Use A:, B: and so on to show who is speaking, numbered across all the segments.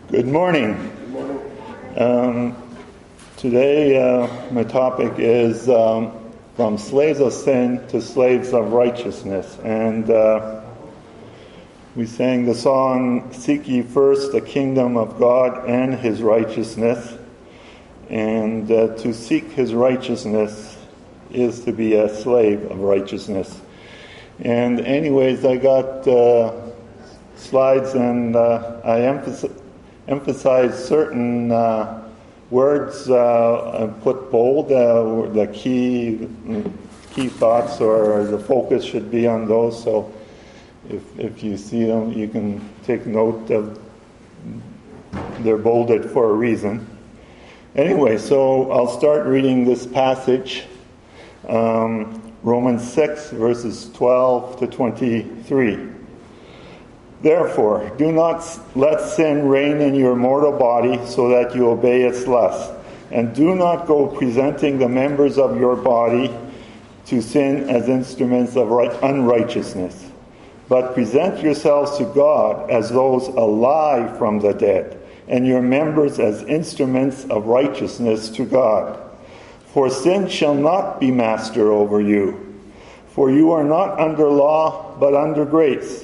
A: Good morning. Today my topic is from slaves of sin to slaves of righteousness. And we sang the song, "Seek ye first the kingdom of God and his righteousness." And to seek his righteousness is to be a slave of righteousness. And anyways, I got slides, and I emphasize certain words and put bold, the key thoughts, or the focus should be on those. So if you see them, you can take note of they're bolded for a reason. Anyway, so I'll start reading this passage, Romans 6, verses 12 to 23. "Therefore, do not let sin reign in your mortal body so that you obey its lusts. And do not go presenting the members of your body to sin as instruments of unrighteousness. But present yourselves to God as those alive from the dead, and your members as instruments of righteousness to God. For sin shall not be master over you. For you are not under law, but under grace.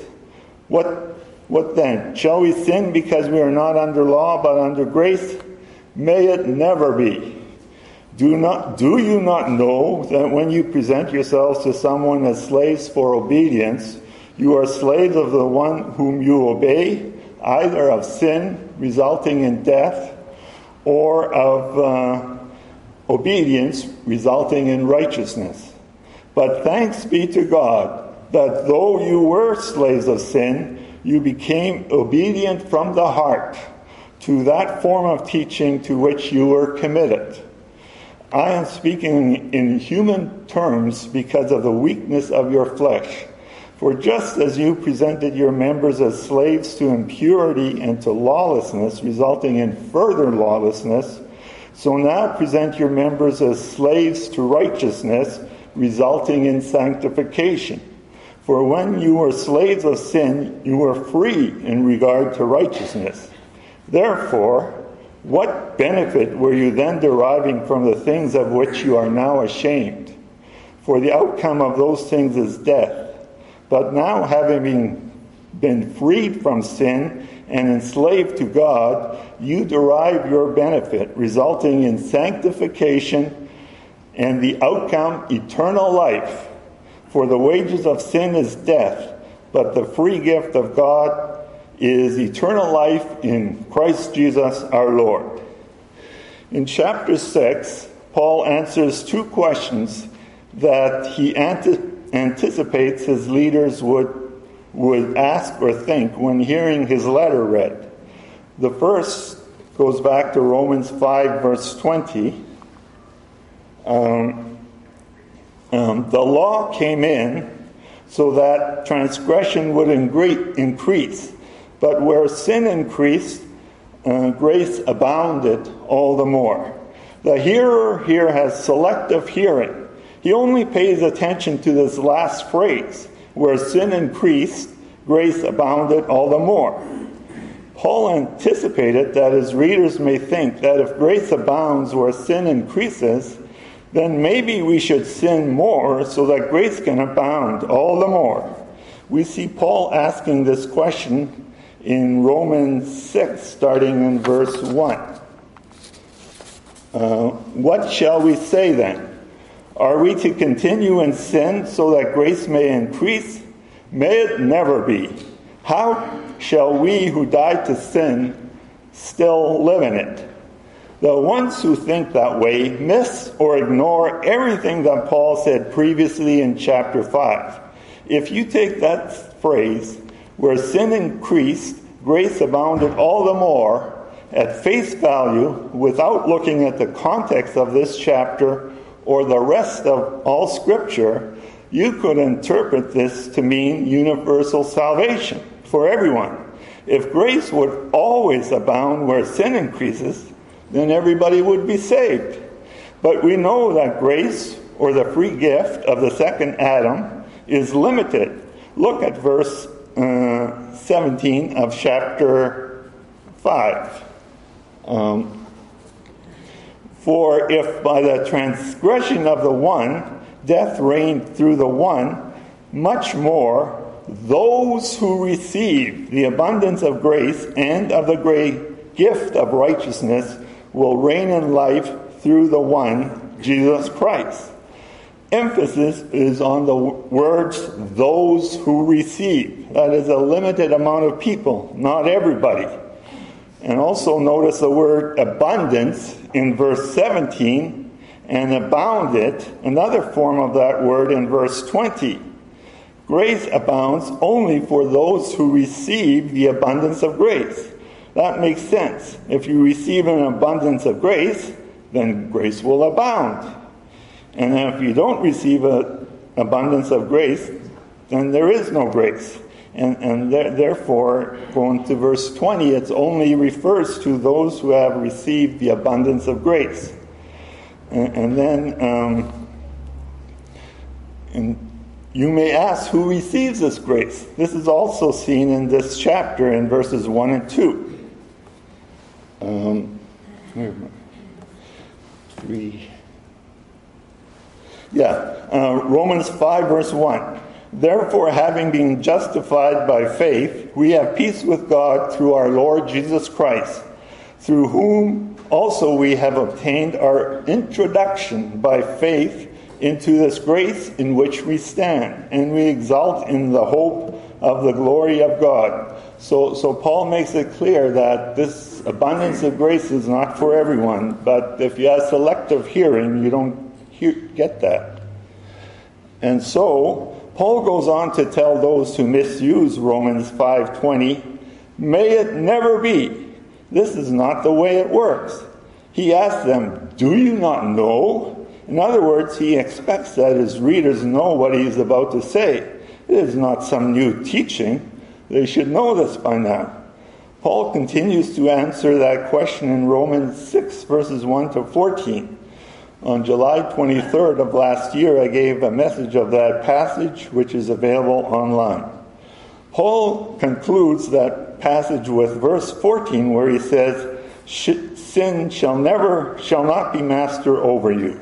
A: What then? Shall we sin because we are not under law, but under grace? May it never be. Do you not know that when you present yourselves to someone as slaves for obedience, you are slaves of the one whom you obey, either of sin resulting in death, or of obedience resulting in righteousness? But thanks be to God that though you were slaves of sin, you became obedient from the heart to that form of teaching to which you were committed. I am speaking in human terms because of the weakness of your flesh. For just as you presented your members as slaves to impurity and to lawlessness, resulting in further lawlessness, so now present your members as slaves to righteousness, resulting in sanctification. For when you were slaves of sin, you were free in regard to righteousness. Therefore, what benefit were you then deriving from the things of which you are now ashamed? For the outcome of those things is death. But now, having been freed from sin and enslaved to God, you derive your benefit, resulting in sanctification, and the outcome, eternal life. For the wages of sin is death, but the free gift of God is eternal life in Christ Jesus our Lord." In chapter 6, Paul answers two questions that he anticipates his leaders would ask or think when hearing his letter read. The first goes back to Romans 5, verse 20. The law came in so that transgression would increase, but where sin increased, grace abounded all the more. The hearer here has selective hearing. He only pays attention to this last phrase, where sin increased, grace abounded all the more. Paul anticipated that his readers may think that if grace abounds where sin increases, then maybe we should sin more so that grace can abound all the more. We see Paul asking this question in Romans 6, starting in verse 1. What shall we say then? Are we to continue in sin so that grace may increase? May it never be. How shall we who died to sin still live in it? The ones who think that way miss or ignore everything that Paul said previously in chapter 5. If you take that phrase, where sin increased, grace abounded all the more, at face value, without looking at the context of this chapter or the rest of all Scripture, you could interpret this to mean universal salvation for everyone. If grace would always abound where sin increases, then everybody would be saved. But we know that grace, or the free gift of the second Adam, is limited. Look at verse 17 of chapter 5. For if by the transgression of the one, death reigned through the one, much more those who receive the abundance of grace and of the great gift of righteousness will reign in life through the one, Jesus Christ. Emphasis is on the words, those who receive. That is a limited amount of people, not everybody. And also notice the word abundance in verse 17, and abounded, another form of that word in verse 20. Grace abounds only for those who receive the abundance of grace. That makes sense. If you receive an abundance of grace, then grace will abound. And if you don't receive an abundance of grace, then there is no grace. And therefore, going to verse 20, it only refers to those who have received the abundance of grace. And you may ask, who receives this grace? This is also seen in this chapter in verses 1 and 2. 3. Romans 5, verse 1. Therefore, having been justified by faith, we have peace with God through our Lord Jesus Christ, through whom also we have obtained our introduction by faith into this grace in which we stand, and we exult in the hope of the glory of God. So Paul makes it clear that this abundance of grace is not for everyone, but if you have selective hearing, you don't get that. And so Paul goes on to tell those who misuse Romans 5:20, may it never be. This is not the way it works. He asks them, do you not know? In other words, he expects that his readers know what he's about to say. It is not some new teaching. They should know this by now. Paul continues to answer that question in Romans 6, verses 1 to 14. On July 23rd of last year, I gave a message of that passage, which is available online. Paul concludes that passage with verse 14, where he says, sin shall not be master over you.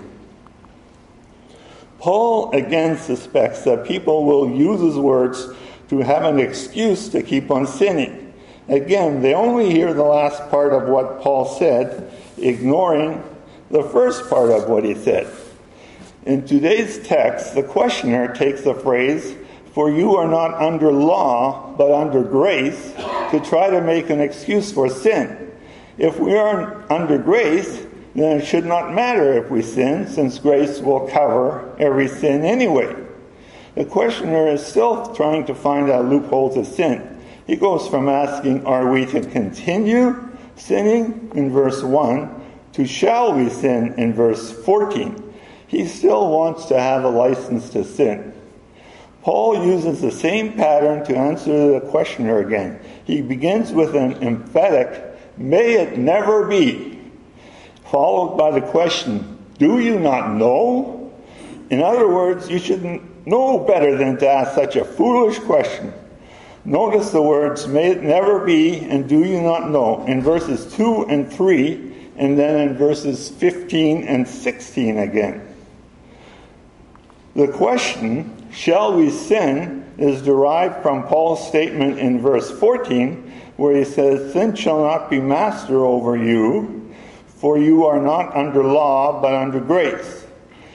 A: Paul again suspects that people will use his words to have an excuse to keep on sinning. Again, they only hear the last part of what Paul said, ignoring the first part of what he said. In today's text, the questioner takes the phrase, for you are not under law, but under grace, to try to make an excuse for sin. If we are under grace, then it should not matter if we sin, since grace will cover every sin anyway. The questioner is still trying to find a loophole to sin. He goes from asking, are we to continue sinning, in verse 1, to shall we sin, in verse 14. He still wants to have a license to sin. Paul uses the same pattern to answer the questioner again. He begins with an emphatic, may it never be, followed by the question, do you not know? In other words, you shouldn't know better than to ask such a foolish question. Notice the words, may it never be, and do you not know, in verses 2 and 3, and then in verses 15 and 16 again. The question, shall we sin, is derived from Paul's statement in verse 14, where he says, sin shall not be master over you, for you are not under law, but under grace.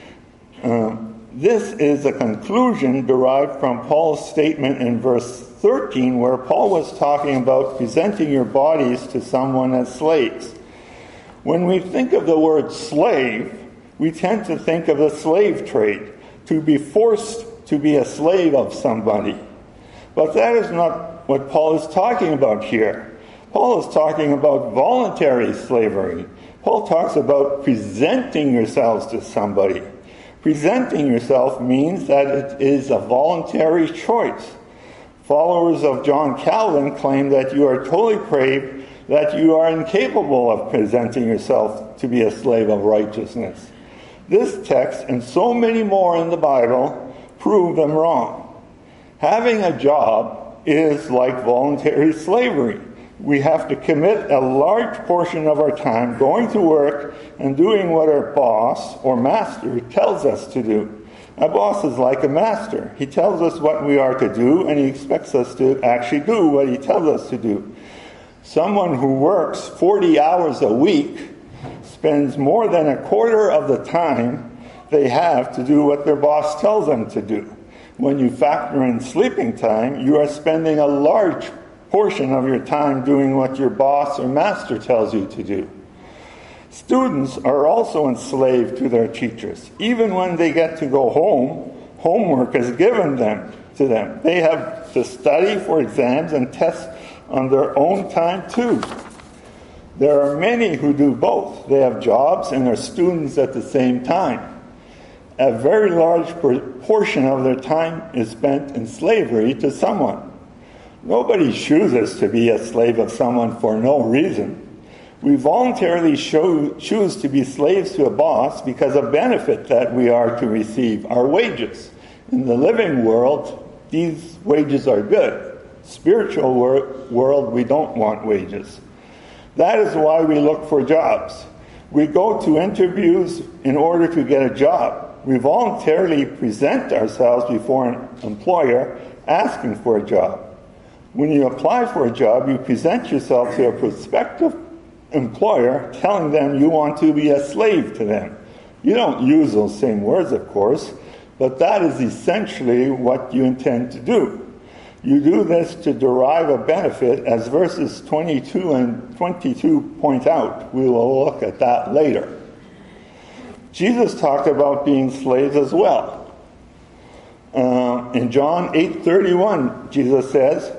A: This is a conclusion derived from Paul's statement in verse 13, where Paul was talking about presenting your bodies to someone as slaves. When we think of the word slave, we tend to think of the slave trade, to be forced to be a slave of somebody. But that is not what Paul is talking about here. Paul is talking about voluntary slavery. Paul talks about presenting yourselves to somebody. Presenting yourself means that it is a voluntary choice. Followers of John Calvin claim that you are totally depraved, that you are incapable of presenting yourself to be a slave of righteousness. This text and so many more in the Bible prove them wrong. Having a job is like voluntary slavery. we have to commit a large portion of our time going to work and doing what our boss or master tells us to do. A boss is like a master. He tells us what we are to do, and he expects us to actually do what he tells us to do. Someone who works 40 hours a week spends more than a quarter of the time they have to do what their boss tells them to do. When you factor in sleeping time, you are spending a large portion of your time doing what your boss or master tells you to do. Students are also enslaved to their teachers. Even when they get to go home, homework is given to them. They have to study for exams and tests on their own time too. There are many who do both. They have jobs and are students at the same time. A very large portion of their time is spent in slavery to someone. Nobody chooses to be a slave of someone for no reason. We voluntarily choose to be slaves to a boss because of benefit that we are to receive, our wages. In the living world, these wages are good. Spiritual world, we don't want wages. That is why we look for jobs. We go to interviews in order to get a job. We voluntarily present ourselves before an employer asking for a job. When you apply for a job, you present yourself to a prospective employer telling them you want to be a slave to them. You don't use those same words, of course, but that is essentially what you intend to do. You do this to derive a benefit, as verses 22 and 22 point out. We will look at that later. Jesus talked about being slaves as well. In John 8:31, Jesus says,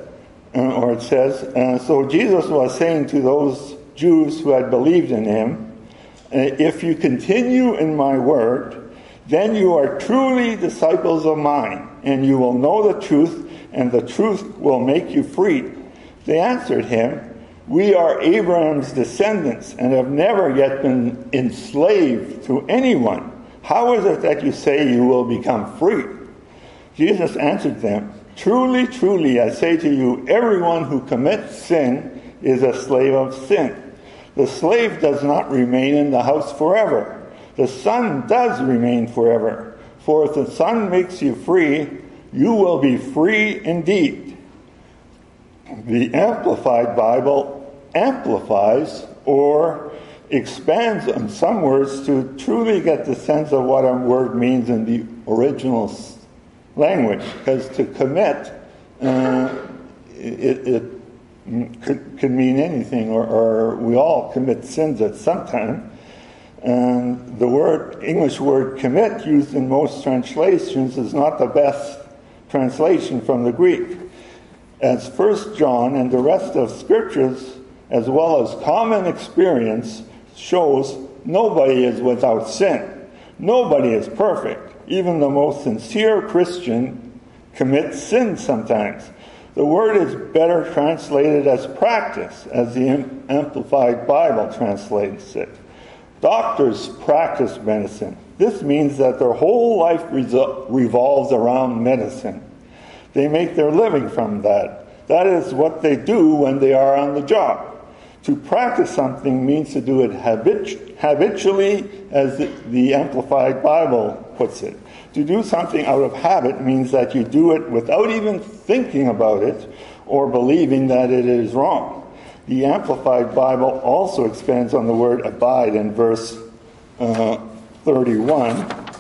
A: so Jesus was saying to those Jews who had believed in him, if you continue in my word, then you are truly disciples of mine, and you will know the truth, and the truth will make you free. They answered him, we are Abraham's descendants and have never yet been enslaved to anyone. How is it that you say you will become free? Jesus answered them, truly, truly, I say to you, everyone who commits sin is a slave of sin. The slave does not remain in the house forever. The Son does remain forever. For if the Son makes you free, you will be free indeed. The Amplified Bible amplifies or expands on some words to truly get the sense of what a word means in the original language. Because to commit, it could mean anything, or we all commit sins at some time. And the English word commit used in most translations is not the best translation from the Greek. As 1 John and the rest of scriptures, as well as common experience, shows, nobody is without sin. Nobody is perfect. Even the most sincere Christian commits sin sometimes. The word is better translated as practice, as the Amplified Bible translates it. Doctors practice medicine. This means that their whole life revolves around medicine. They make their living from that. That is what they do when they are on the job. To practice something means to do it habitually, as the Amplified Bible puts it. To do something out of habit means that you do it without even thinking about it or believing that it is wrong. The Amplified Bible also expands on the word abide in verse 31,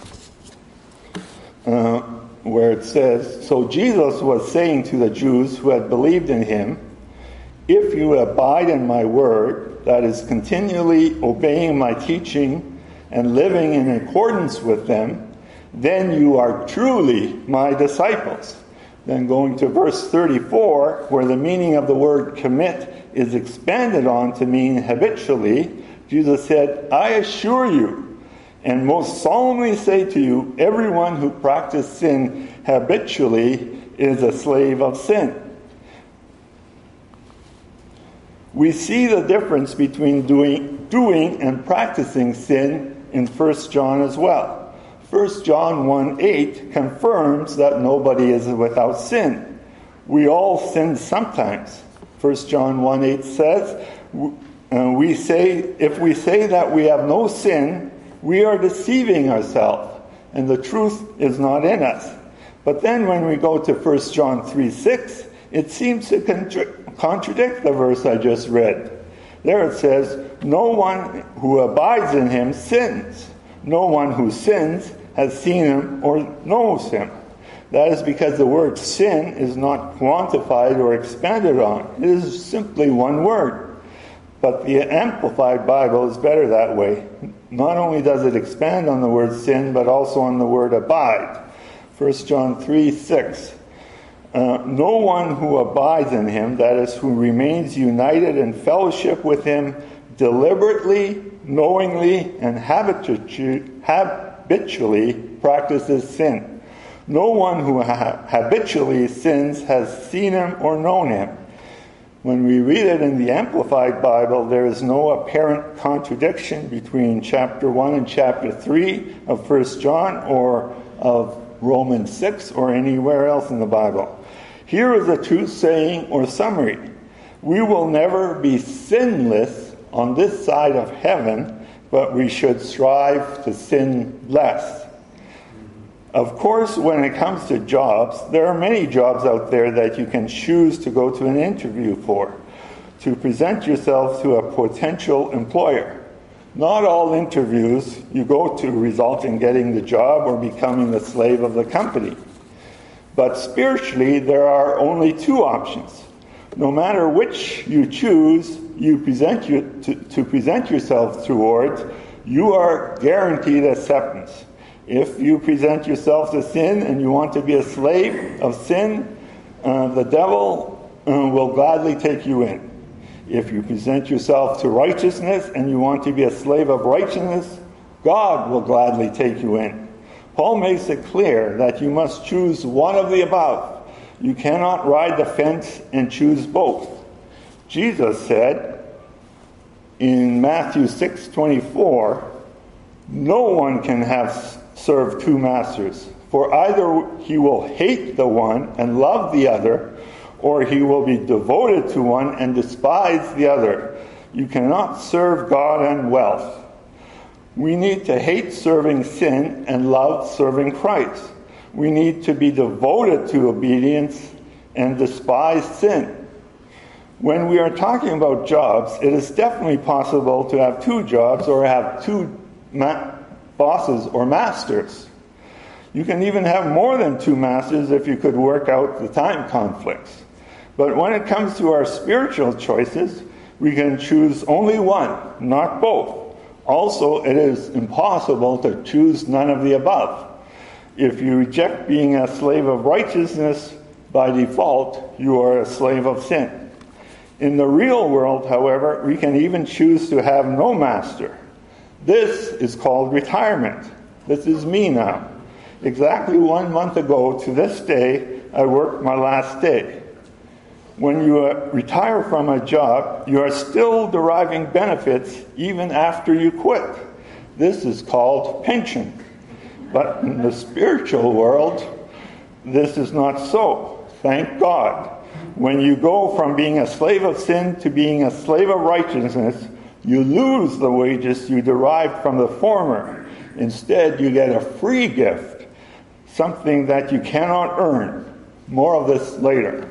A: where it says, so Jesus was saying to the Jews who had believed in him, if you abide in my word, that is continually obeying my teaching and living in accordance with them, then you are truly my disciples. Then going to verse 34, where the meaning of the word commit is expanded on to mean habitually, Jesus said, I assure you, and most solemnly say to you, everyone who practices sin habitually is a slave of sin. We see the difference between doing and practicing sin in 1 John as well. 1 John 1:8 confirms that nobody is without sin. We all sin sometimes. 1 John 1:8 says, if we say that we have no sin, we are deceiving ourselves, and the truth is not in us. But then when we go to 1 John 3:6, it seems to contradict the verse I just read. There it says, no one who abides in him sins. No one who sins has seen him or knows him. That is because the word sin is not quantified or expanded on. It is simply one word. But the Amplified Bible is better that way. Not only does it expand on the word sin, but also on the word abide. 1 John 3:6. No one who abides in him, that is, who remains united in fellowship with him, deliberately, knowingly, and habitually practices sin. No one who habitually sins has seen him or known him. When we read it in the Amplified Bible, there is no apparent contradiction between chapter 1 and chapter 3 of 1 John or of Romans 6 or anywhere else in the Bible. Here is a true saying or summary. We will never be sinless on this side of heaven, but we should strive to sin less. Of course, when it comes to jobs, there are many jobs out there that you can choose to go to an interview for, to present yourself to a potential employer. Not all interviews you go to result in getting the job or becoming the slave of the company. But spiritually, there are only two options. No matter which you choose, to present yourself towards, you are guaranteed acceptance. If you present yourself to sin and you want to be a slave of sin, the devil will gladly take you in. If you present yourself to righteousness and you want to be a slave of righteousness, God will gladly take you in. Paul makes it clear that you must choose one of the above. You cannot ride the fence and choose both. Jesus said in Matthew 6:24, no one can serve two masters, for either he will hate the one and love the other, or he will be devoted to one and despise the other. You cannot serve God and wealth. We need to hate serving sin and love serving Christ. We need to be devoted to obedience and despise sin. When we are talking about jobs, it is definitely possible to have two jobs or have two bosses or masters. You can even have more than two masters if you could work out the time conflicts. But when it comes to our spiritual choices, we can choose only one, not both. Also, it is impossible to choose none of the above. If you reject being a slave of righteousness by default, you are a slave of sin. In the real world, however, we can even choose to have no master. This is called retirement. This is me now. Exactly 1 month ago to this day, I worked my last day. When you retire from a job, you are still deriving benefits even after you quit. This is called pension. But in the spiritual world, this is not so. Thank God. When you go from being a slave of sin to being a slave of righteousness, you lose the wages you derived from the former. Instead, you get a free gift, something that you cannot earn. More of this later.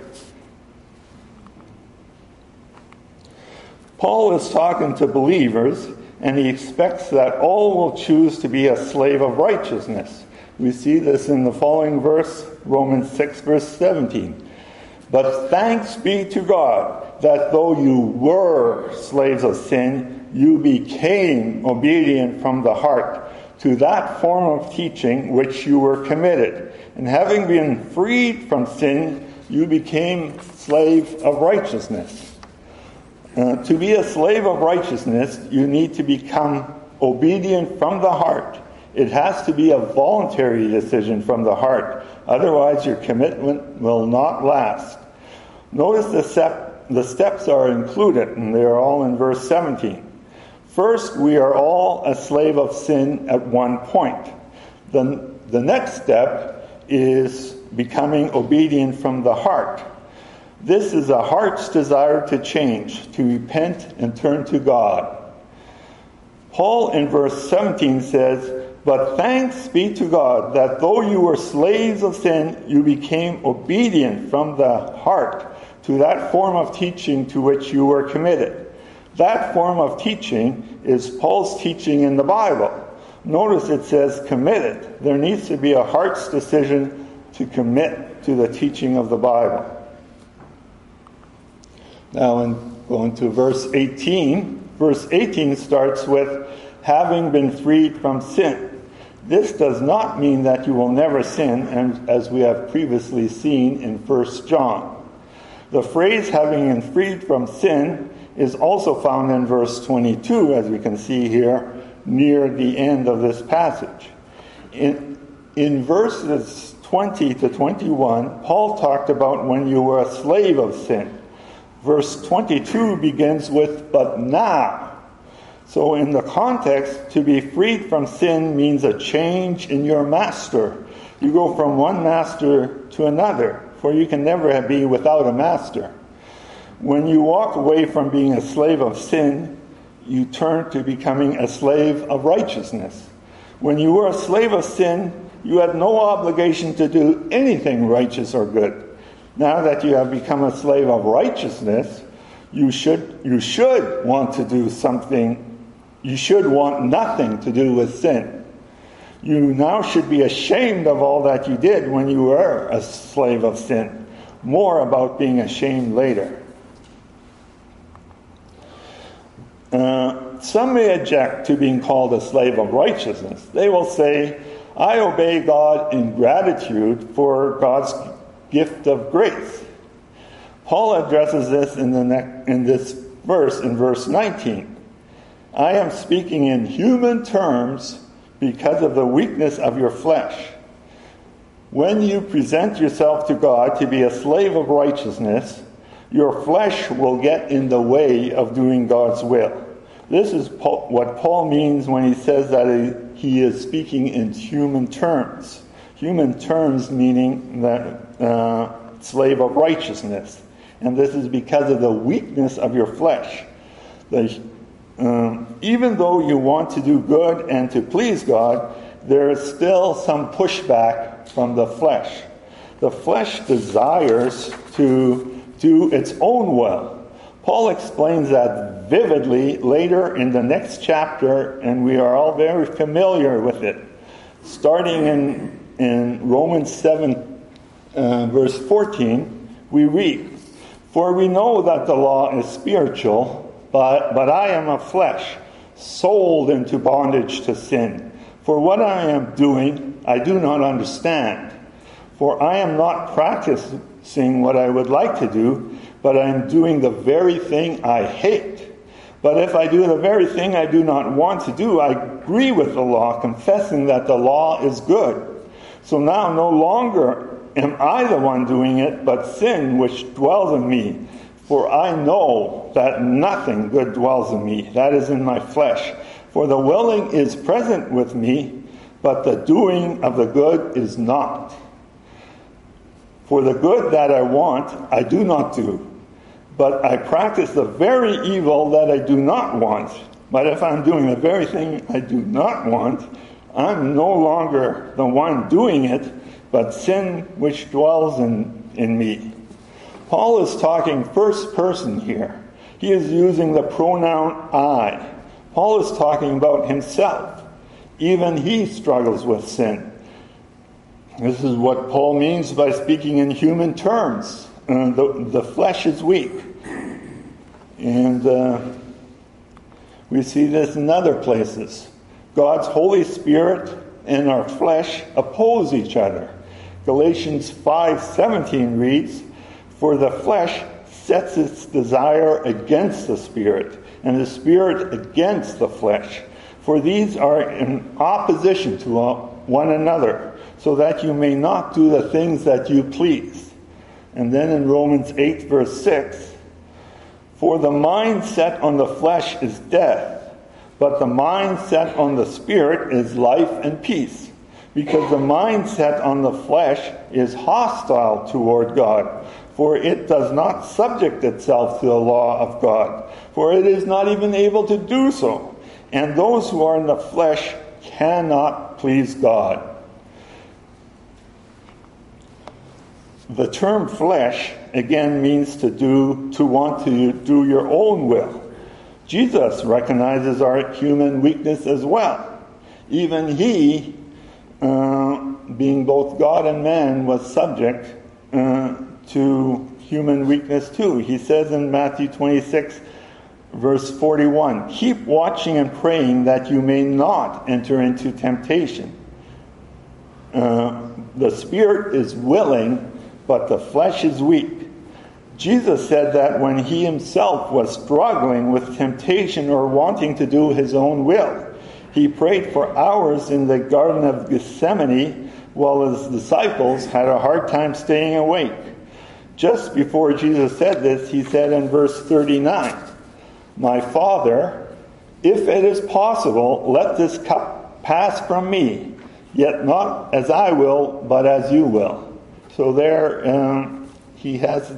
A: Paul is talking to believers, and he expects that all will choose to be a slave of righteousness. We see this in the following verse, Romans 6, verse 17. But thanks be to God that though you were slaves of sin, you became obedient from the heart to that form of teaching which you were committed. And having been freed from sin, you became slave of righteousness. To be a slave of righteousness, you need to become obedient from the heart. It has to be a voluntary decision from the heart. Otherwise, your commitment will not last. Notice the steps are included, and they are all in verse 17. First, we are all a slave of sin at one point. The next step is becoming obedient from the heart. This is a heart's desire to change, to repent and turn to God. Paul in verse 17 says, "But thanks be to God that though you were slaves of sin, you became obedient from the heart to that form of teaching to which you were committed." That form of teaching is Paul's teaching in the Bible. Notice it says committed. There needs to be a heart's decision to commit to the teaching of the Bible. Now, in going to verse 18, verse 18 starts with, "Having been freed from sin." This does not mean that you will never sin, and as we have previously seen in 1 John. The phrase "having been freed from sin" is also found in verse 22, as we can see here, near the end of this passage. In verses 20 to 21, Paul talked about when you were a slave of sin. Verse 22 begins with, "But now." So in the context, to be freed from sin means a change in your master. You go from one master to another, for you can never be without a master. When you walk away from being a slave of sin, you turn to becoming a slave of righteousness. When you were a slave of sin, you had no obligation to do anything righteous or good. Now that you have become a slave of righteousness, you should want to do something. You should want nothing to do with sin. You now should be ashamed of all that you did when you were a slave of sin. More about being ashamed later. Some may object to being called a slave of righteousness. They will say, "I obey God in gratitude for God's gift of grace." Paul addresses this in this verse, in verse 19. "I am speaking in human terms because of the weakness of your flesh. When you present yourself to God to be a slave of righteousness, your flesh will get in the way of doing God's will." This is what Paul means when he says that he is speaking in human terms. Human terms meaning that slave of righteousness. And this is because of the weakness of your flesh. Even though you want to do good and to please God, there is still some pushback from the flesh. The flesh desires to do its own will. Paul explains that vividly later in the next chapter, and we are all very familiar with it. Starting in Romans 7, verse 14, we read, "For we know that the law is spiritual, but I am of flesh, sold into bondage to sin. For what I am doing, I do not understand. For I am not practicing what I would like to do, but I am doing the very thing I hate. But if I do the very thing I do not want to do, I agree with the law, confessing that the law is good. So now no longer am I the one doing it, but sin which dwells in me. For I know that nothing good dwells in me, that is in my flesh. For the willing is present with me, but the doing of the good is not. For the good that I want, I do not do. But I practice the very evil that I do not want. But if I'm doing the very thing I do not want, I'm no longer the one doing it, but sin which dwells in me." Paul is talking first person here. He is using the pronoun I. Paul is talking about himself. Even he struggles with sin. This is what Paul means by speaking in human terms. The flesh is weak. And we see this in other places. God's Holy Spirit and our flesh oppose each other. Galatians 5:17 reads, "For the flesh sets its desire against the Spirit, and the Spirit against the flesh. For these are in opposition to one another, so that you may not do the things that you please." And then in Romans 8, verse 6, "For the mind set on the flesh is death, but the mind set on the Spirit is life and peace. Because the mind set on the flesh is hostile toward God, for it does not subject itself to the law of God, for it is not even able to do so. And those who are in the flesh cannot please God. The term flesh, again, means to want to do your own will. Jesus recognizes our human weakness as well. Even he, being both God and man, was subject to human weakness too. He says in Matthew 26, verse 41, "Keep watching and praying that you may not enter into temptation. The spirit is willing, but the flesh is weak." Jesus said that when he himself was struggling with temptation or wanting to do his own will. He prayed for hours in the Garden of Gethsemane while his disciples had a hard time staying awake. Just before Jesus said this, he said in verse 39, "My Father, if it is possible, let this cup pass from me, yet not as I will, but as you will." So there he has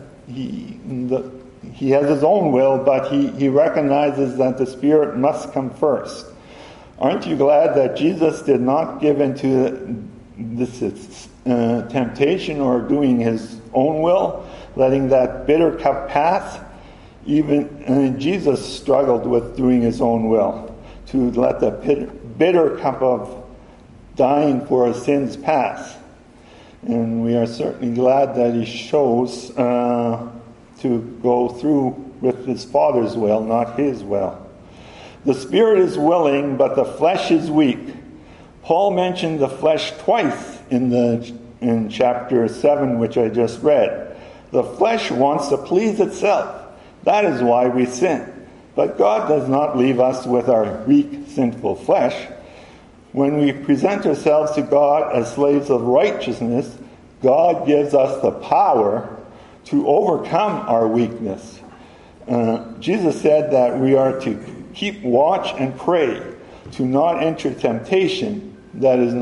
A: his own will, but he recognizes that the Spirit must come first. Aren't you glad that Jesus did not give into this temptation or doing his own will, letting that bitter cup pass? Even Jesus struggled with doing his own will, to let the bitter cup of dying for his sins pass. And we are certainly glad that he chose to go through with his Father's will, not his will. The spirit is willing, but the flesh is weak. Paul mentioned the flesh twice in chapter 7, which I just read. The flesh wants to please itself. That is why we sin. But God does not leave us with our weak, sinful flesh. When we present ourselves to God as slaves of righteousness, God gives us the power to overcome our weakness. Jesus said that we are to keep watch and pray, to not enter temptation, that is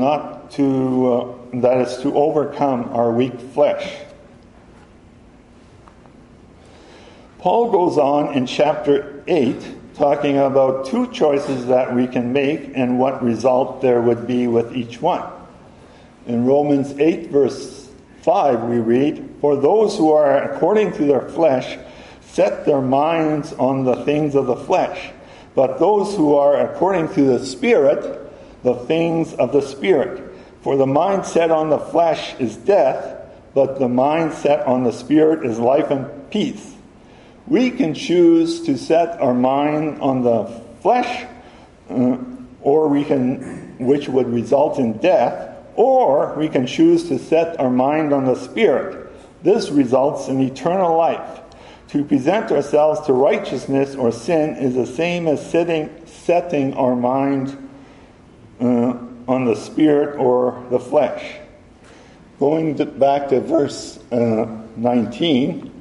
A: to overcome our weak flesh. Paul goes on in chapter 8, talking about two choices that we can make and what result there would be with each one. In Romans 8, verse 5, we read, "For those who are according to their flesh set their minds on the things of the flesh, but those who are according to the Spirit, the things of the Spirit. For the mind set on the flesh is death, but the mind set on the Spirit is life and peace." We can choose to set our mind on the flesh, which would result in death, or we can choose to set our mind on the Spirit. This results in eternal life. To present ourselves to righteousness or sin is the same as setting our mind on the Spirit or the flesh. Going back to verse 19,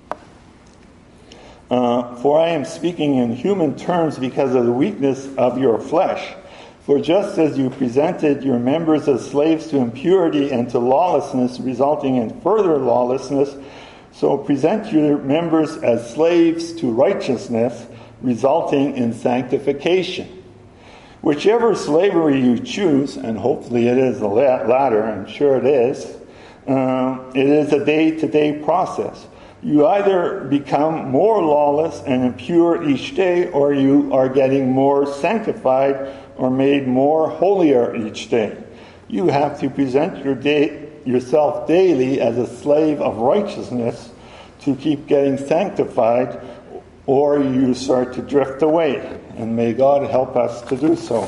A: "For I am speaking in human terms because of the weakness of your flesh. For just as you presented your members as slaves to impurity and to lawlessness, resulting in further lawlessness, so present your members as slaves to righteousness, resulting in sanctification. Whichever slavery you choose," and hopefully it is the latter, I'm sure it is a day-to-day process. You either become more lawless and impure each day, or you are getting more sanctified or made more holier each day. You have to present yourself daily as a slave of righteousness to keep getting sanctified, or you start to drift away. And may God help us to do so.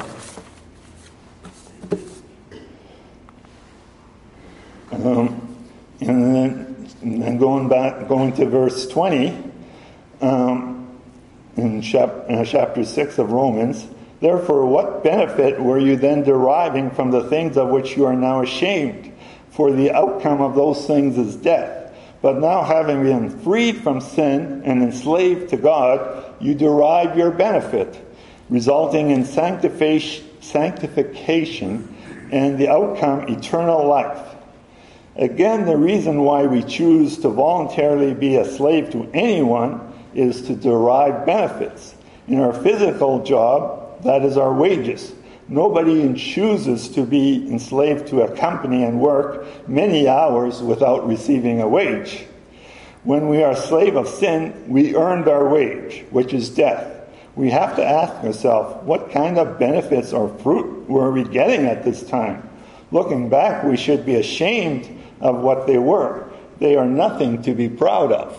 A: And then going to verse 20, in chapter 6 of Romans, "Therefore, what benefit were you then deriving from the things of which you are now ashamed? For the outcome of those things is death. But now, having been freed from sin and enslaved to God, you derive your benefit, resulting in sanctification, and the outcome eternal life. Again, the reason why we choose to voluntarily be a slave to anyone is to derive benefits. In our physical job, that is our wages. Nobody chooses to be enslaved to a company and work many hours without receiving a wage. When we are a slave of sin, we earned our wage, which is death. We have to ask ourselves, what kind of benefits or fruit were we getting at this time? Looking back, we should be ashamed of what they were. They are nothing to be proud of.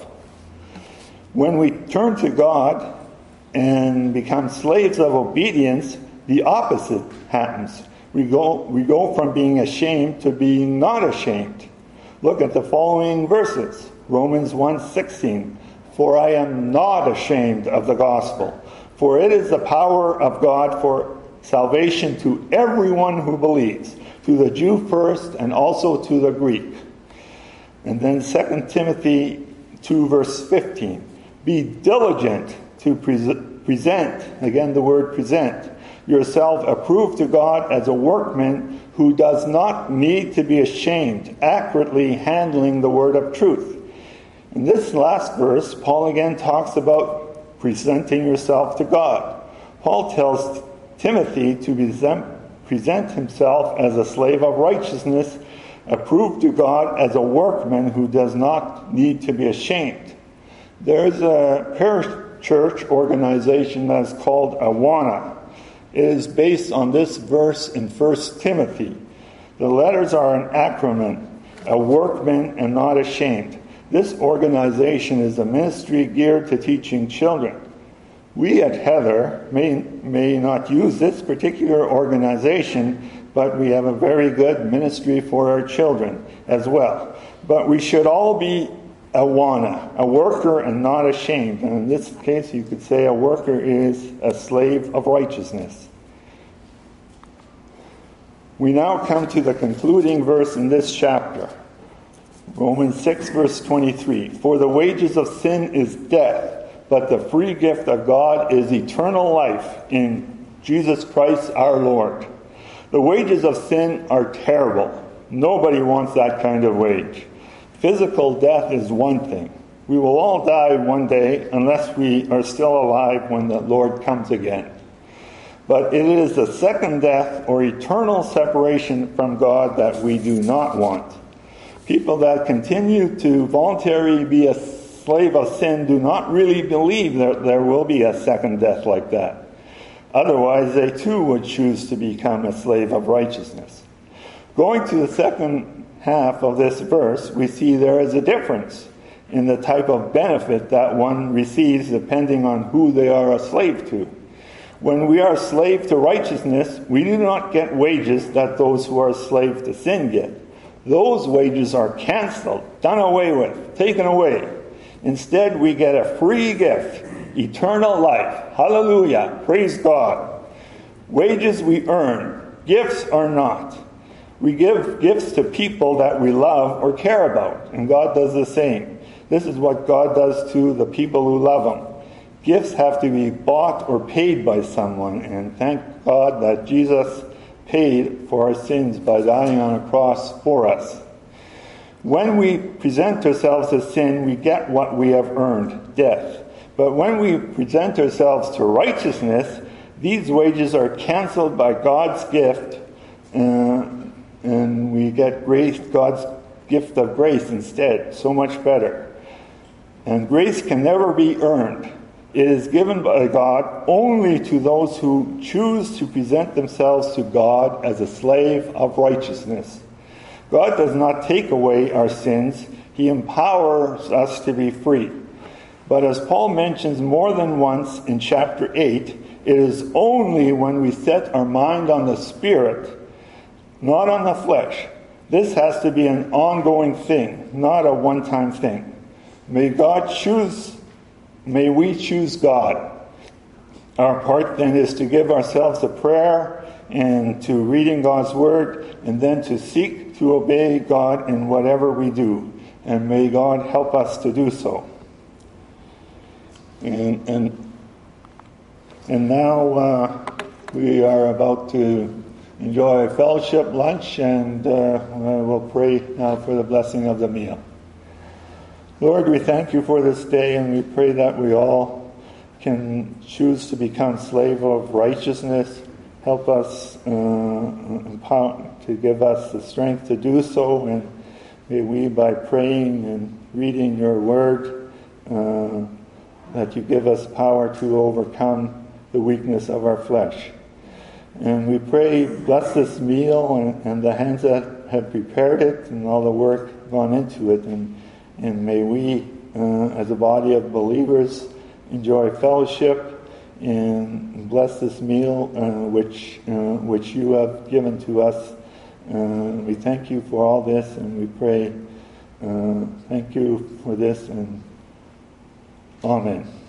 A: When we turn to God and become slaves of obedience, the opposite happens. We go from being ashamed to being not ashamed. Look at the following verses. Romans 1:16. For I am not ashamed of the gospel, for it is the power of God for salvation to everyone who believes, to the Jew first and also to the Greek. And then 2 Timothy 2 verse 15. Be diligent to present, again the word present, yourself approved to God as a workman who does not need to be ashamed, accurately handling the word of truth. In this last verse, Paul again talks about presenting yourself to God. Paul tells Timothy to present himself as a slave of righteousness, approved to God as a workman who does not need to be ashamed. There's a parachurch organization that's called Awana. It is based on this verse in 1 Timothy. The letters are an acronym, a workman and not ashamed. This organization is a ministry geared to teaching children. We at Heather may not use this particular organization, but we have a very good ministry for our children as well. But we should all be Awana, a worker and not ashamed. And in this case, you could say a worker is a slave of righteousness. We now come to the concluding verse in this chapter. Romans 6 verse 23. For the wages of sin is death, but the free gift of God is eternal life in Jesus Christ our Lord. The wages of sin are terrible. Nobody wants that kind of wage. Physical death is one thing. We will all die one day unless we are still alive when the Lord comes again. But it is the second death or eternal separation from God that we do not want. People that continue to voluntarily be a slave of sin do not really believe that there will be a second death like that. Otherwise, they too would choose to become a slave of righteousness. Going to the second half of this verse, we see there is a difference in the type of benefit that one receives depending on who they are a slave to. When we are a slave to righteousness, we do not get wages that those who are a slave to sin get. Those wages are canceled, done away with, taken away. Instead, we get a free gift, eternal life. Hallelujah. Praise God. Wages we earn, gifts are not. We give gifts to people that we love or care about, and God does the same. This is what God does to the people who love Him. Gifts have to be bought or paid by someone, and thank God that Jesus paid for our sins by dying on a cross for us. When we present ourselves as sin, we get what we have earned, death. But when we present ourselves to righteousness, these wages are canceled by God's gift, and we get grace, God's gift of grace instead. So much better. And grace can never be earned. It is given by God only to those who choose to present themselves to God as a slave of righteousness. God does not take away our sins. He empowers us to be free. But as Paul mentions more than once in chapter 8, it is only when we set our mind on the Spirit, not on the flesh. This has to be an ongoing thing, not a one-time thing. May we choose God. Our part then is to give ourselves to prayer and to reading God's Word, and then to seek to obey God in whatever we do. And may God help us to do so. And now we are about to enjoy fellowship lunch, and we'll pray now for the blessing of the meal. Lord, we thank you for this day, and we pray that we all can choose to become slave of righteousness. Help us to give us the strength to do so, and may we, by praying and reading your word, that you give us power to overcome the weakness of our flesh. And we pray, bless this meal and the hands that have prepared it and all the work gone into it, and may we, as a body of believers, enjoy fellowship and bless this meal which you have given to us. We thank you for all this, and we pray, thank you for this, and Amen.